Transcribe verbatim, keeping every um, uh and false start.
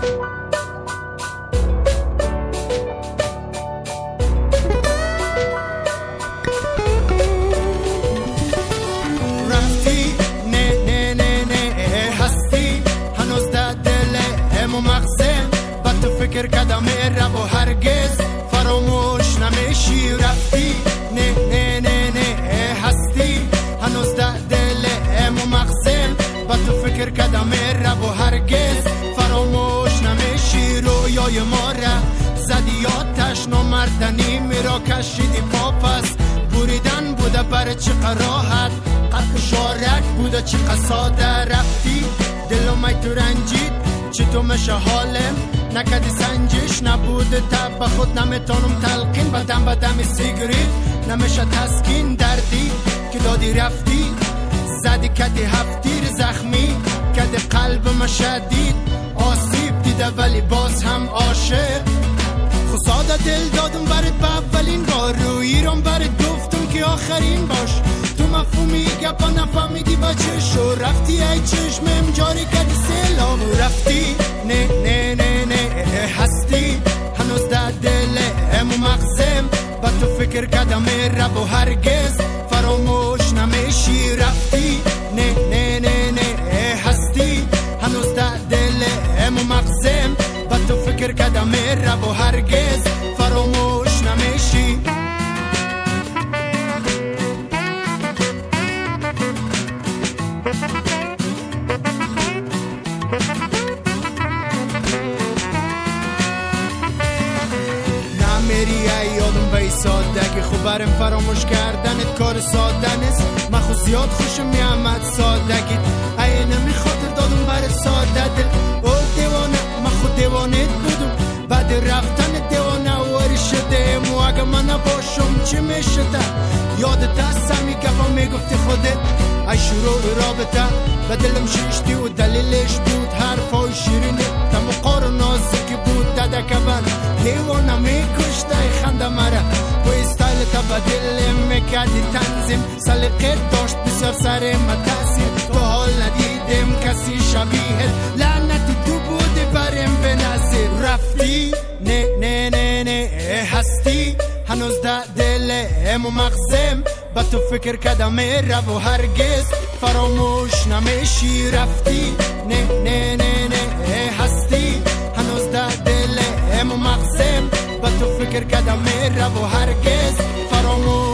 فکر کردم رب و هرگز فراموش نمیشی رفتی نه نه نه نه هستی هنوز در دلم و مغزم با تو فکر کردم رب و هرگز فراموش نمیشی رویای ما را زدی آتش نامردنی میرا کشیدی پاپس بریدن بوده بر چقدر راحت قد شارک بوده چقدر ساده رفتی دلم ای تو رنجید چی تو مشه حالم نکدی سنجش نبوده تب به خود نمیتونم تلقین بدم بدم سیگریت نمیشه تسکین دردی که دادی رفتی زدی کدی هفتیر زخمی کدی قلبم شدید آسیب دیده ولی باز هم عاشق خساده دل دادم برات به اولین بار روی رام برات گفتم که آخرین باش تو مفهومی گپا نفهمیدی با چشو رفتی ای چشمم جاری کدی سیلاب رفتی نه نه نه نه هستی هنوز در دلم و مغزم با تو فکر کردم رب و هرگز فراموش نمیشی رفتی نه نه نه نه هستی هنوز در دلم و مغزم با تو فکر کردم رب و هرگز فراموش نمیشی یادم به سادگی خوب برم فراموش کردنت کار ساده نیست من خود زیاد خوشم میامد سادگی ای نمی خاطر دادم برای ساده دل او دیوانه من خود دیوانت بودم بعد رفتن دیوانه واری شده مو اگه من نباشم چی میشده یادت هست همی گفا میگفتی خودت ای شروع رابطه به دلم شیشتی و دلیلش بود حرفای شیرینه تمقار و نازکی بود ددک من دیوانه میکشته خنده مرا و استایل تا با دلم میکردی تنظیم سلیقه داشت بسیار سر ما تاثیر تو حال ندیدم کسی شبیه لعنتی تو بودی برم به نظیر رفتی نه نه نه نه هستی هنوز در دلم و مغزم با تو فکر کردم رب و هرگز فراموش نمیشی رفتی نه نه نه نه هستی هنوز در دلم و مغزم با تو فکر کردم رب و هرگز فراموش